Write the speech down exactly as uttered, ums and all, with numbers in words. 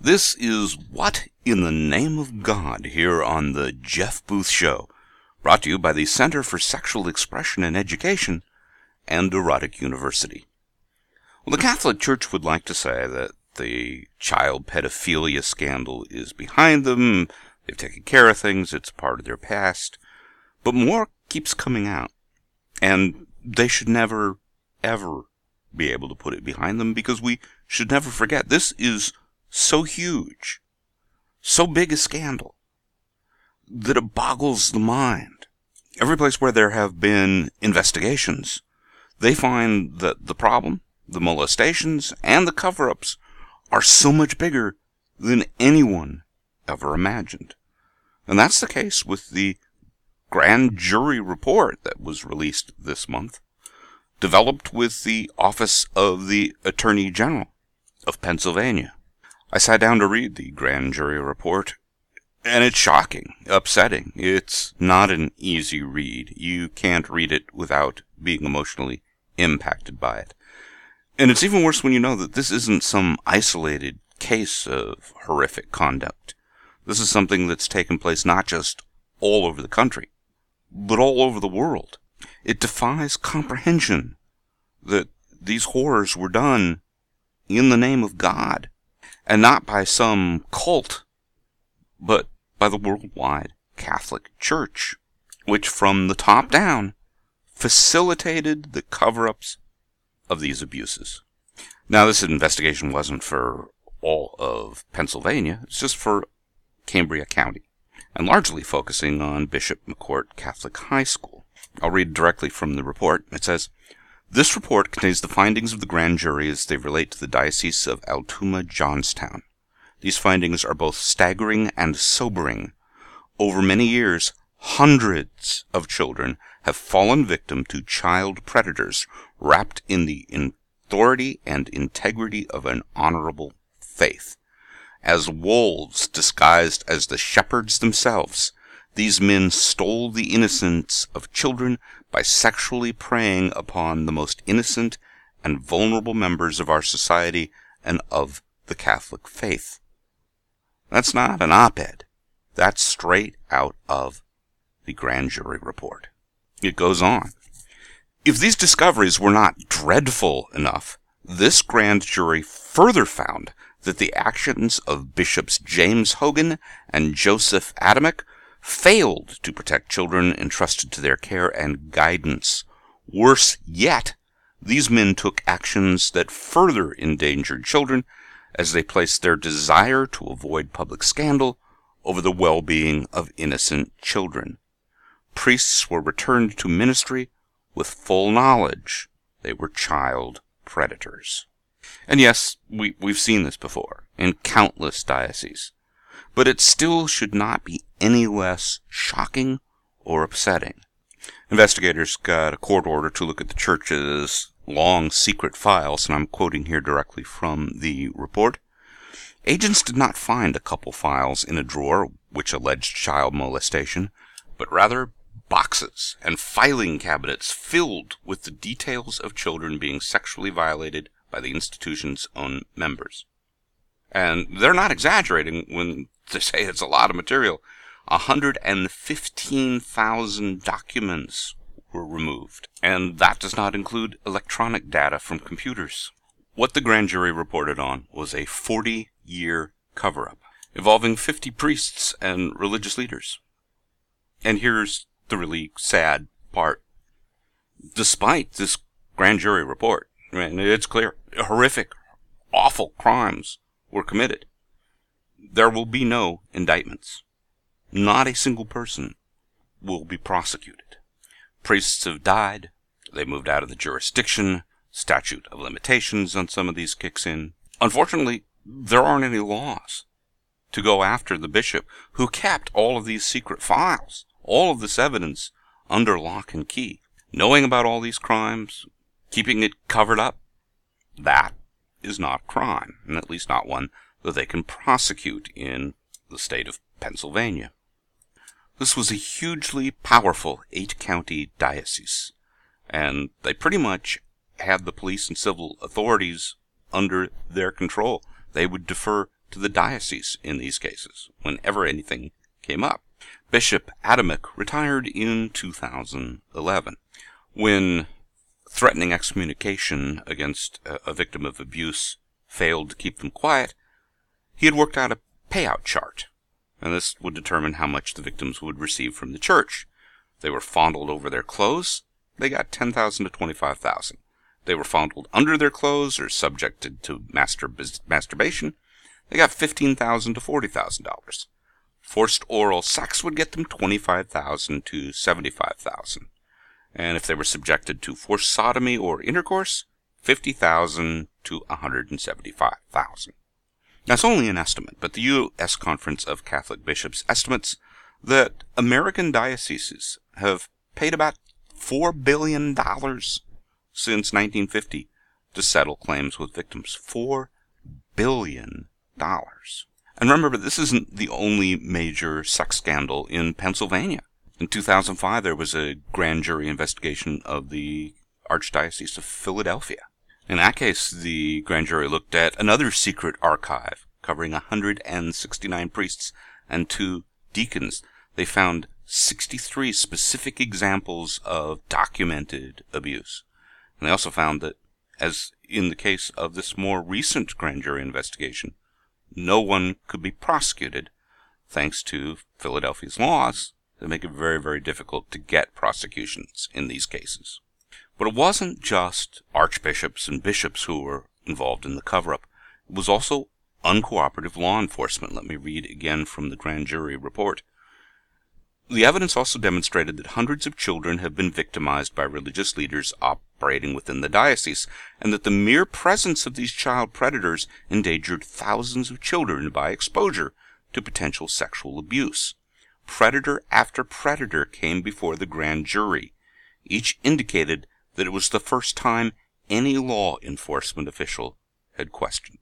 This is What in the Name of God here on the Jeff Booth Show, brought to you by the Center for Sexual Expression and Education and Erotic University. Well, the Catholic Church would like to say that the child pedophilia scandal is behind them, they've taken care of things, it's part of their past, but more keeps coming out, and they should never, ever be able to put it behind them, because we should never forget this is so huge, so big a scandal, that it boggles the mind. Every place where there have been investigations, they find that the problem, the molestations, and the cover-ups are so much bigger than anyone ever imagined. And that's the case with the grand jury report that was released this month, developed with the Office of the Attorney General of Pennsylvania. I sat down to read the grand jury report, and it's shocking, upsetting. It's not an easy read. You can't read it without being emotionally impacted by it. And it's even worse when you know that this isn't some isolated case of horrific conduct. This is something that's taken place not just all over the country, but all over the world. It defies comprehension that these horrors were done in the name of God, and not by some cult, but by the worldwide Catholic Church, which from the top down facilitated the cover-ups of these abuses. Now, this investigation wasn't for all of Pennsylvania, it's just for Cambria County, and largely focusing on Bishop McCourt Catholic High School. I'll read directly from the report. It says, "This report contains the findings of the grand jury as they relate to the Diocese of Altoona Johnstown. These findings are both staggering and sobering. Over many years, hundreds of children have fallen victim to child predators wrapped in the authority and integrity of an honorable faith. As wolves disguised as the shepherds themselves, these men stole the innocence of children by sexually preying upon the most innocent and vulnerable members of our society and of the Catholic faith." That's not an op-ed. That's straight out of the grand jury report. It goes on. If these discoveries were not dreadful enough, this grand jury further found that the actions of Bishops James Hogan and Joseph Adamek failed to protect children entrusted to their care and guidance. Worse yet, these men took actions that further endangered children as they placed their desire to avoid public scandal over the well-being of innocent children. Priests were returned to ministry with full knowledge they were child predators. And yes, we, we've seen this before in countless dioceses, but it still should not be any less shocking or upsetting. Investigators got a court order to look at the church's long secret files, and I'm quoting here directly from the report. Agents did not find a couple files in a drawer which alleged child molestation, but rather boxes and filing cabinets filled with the details of children being sexually violated by the institution's own members. And they're not exaggerating when they say it's a lot of material. one hundred fifteen thousand documents were removed, and that does not include electronic data from computers. What the grand jury reported on was a forty-year cover-up involving fifty priests and religious leaders. And here's the really sad part. Despite this grand jury report, I mean, it's clear, horrific, awful crimes were committed, there will be no indictments. Not a single person will be prosecuted. Priests have died. They moved out of the jurisdiction. Statute of limitations on some of these kicks in. Unfortunately, there aren't any laws to go after the bishop who kept all of these secret files, all of this evidence under lock and key. Knowing about all these crimes, keeping it covered up, that is not crime, and at least not one that they can prosecute in the state of Pennsylvania. This was a hugely powerful eight-county diocese, and they pretty much had the police and civil authorities under their control. They would defer to the diocese in these cases, whenever anything came up. Bishop Adamek retired in two thousand eleven. When threatening excommunication against a victim of abuse failed to keep them quiet, he had worked out a payout chart, and this would determine how much the victims would receive from the church. They were fondled over their clothes, they got ten thousand dollars to twenty-five thousand dollars. They were fondled under their clothes or subjected to mastur- masturbation, they got fifteen thousand dollars to forty thousand dollars. Forced oral sex would get them twenty-five thousand dollars to seventy-five thousand dollars. And if they were subjected to forced sodomy or intercourse, fifty thousand dollars to one hundred seventy-five thousand dollars. That's only an estimate, but the U S Conference of Catholic Bishops estimates that American dioceses have paid about four billion dollars since nineteen fifty to settle claims with victims. four billion dollars. And remember, this isn't the only major sex scandal in Pennsylvania. In two thousand five, there was a grand jury investigation of the Archdiocese of Philadelphia. In that case, the grand jury looked at another secret archive covering one hundred sixty-nine priests and two deacons. They found sixty-three specific examples of documented abuse. And they also found that, as in the case of this more recent grand jury investigation, no one could be prosecuted thanks to Philadelphia's laws that make it very, very difficult to get prosecutions in these cases. But it wasn't just archbishops and bishops who were involved in the cover-up. It was also uncooperative law enforcement. Let me read again from the grand jury report. The evidence also demonstrated that hundreds of children have been victimized by religious leaders operating within the diocese, and that the mere presence of these child predators endangered thousands of children by exposure to potential sexual abuse. Predator after predator came before the grand jury. Each indicated that it was the first time any law enforcement official had questioned